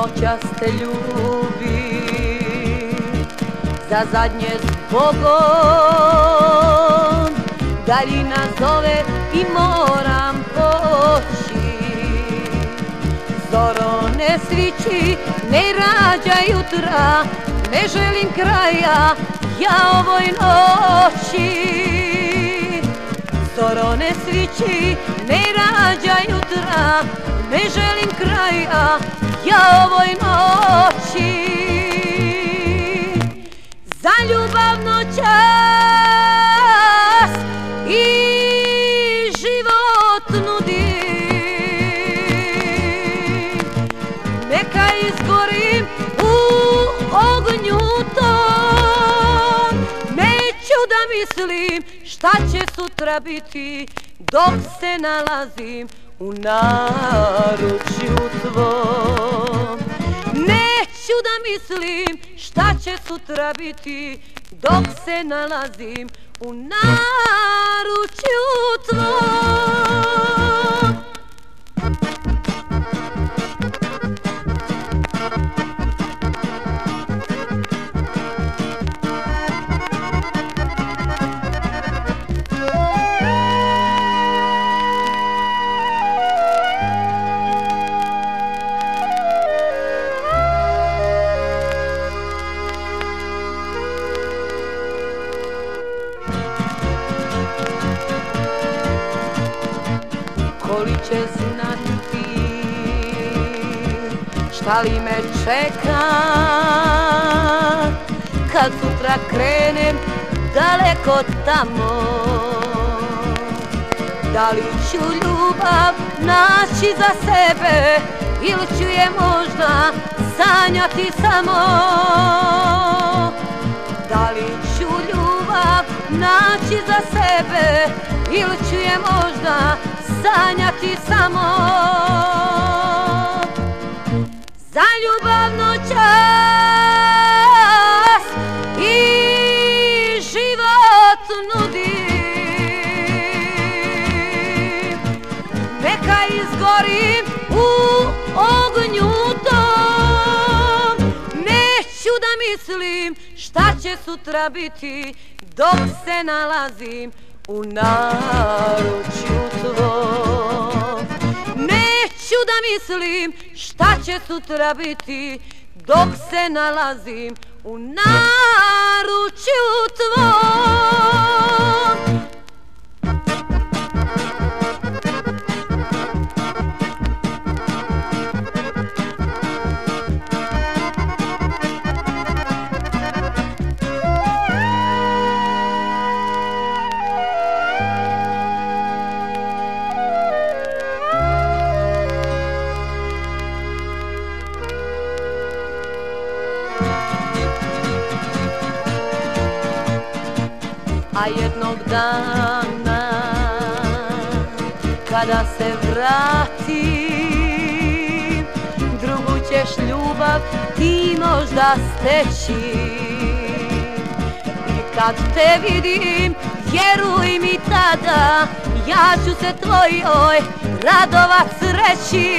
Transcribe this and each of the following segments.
noćas te ljubi, za zadnje s Bogom. Daljina zove i moram poći. Zoro ne svići, ne rađa jutra, ne želim kraja ja ovoj noći. Zoro ne svići, ne rađa jutra, ne želim kraja ja ovoj noći. Za ljubav noćas i život nudi, neka izgorim u ognju tom. Neću da mislim šta će sutra biti, dok se nalazim u naručju tvom. Neću da mislim šta će sutra biti, dok se nalazim u naručju tvom. Koli će znati šta li me čeka, kad sutra krenem daleko tamo. Da li ću ljubav naći za sebe, ili ću je možda sanjati samo? Da li ću ljubav naći za sebe, ili ću je možda sanjati samo? Za ljubav noćas i život nudi, neka izgorim u ognju tom. Neću da mislim šta će sutra biti, dok se nalazim u naručju tvom. Neću da mislim šta će sutra biti, dok se nalazim u naručju tvom. A jednog dana, kada se vratim, drugu ćeš ljubav ti možda steći. I kad te vidim, vjeruj mi tada, ja ću se tvojoj radovat sreći.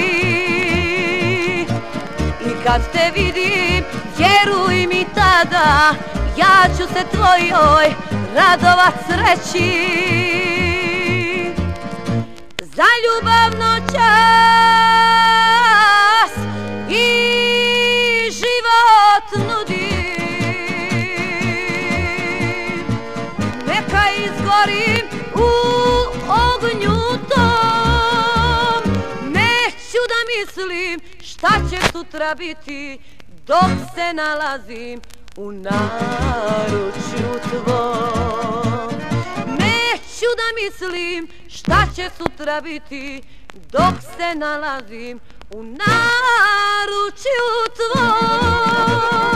I kad te vidim, vjeruj mi tada, ja ću se tvojoj radovat sreći. Za ljubav noćas i život nudi, neka izgorim u ognju tom. Neću da mislim šta će sutra biti, dok se nalazim u naručju tvom. Neću da mislim šta će sutra biti, dok se nalazim u naručju tvom.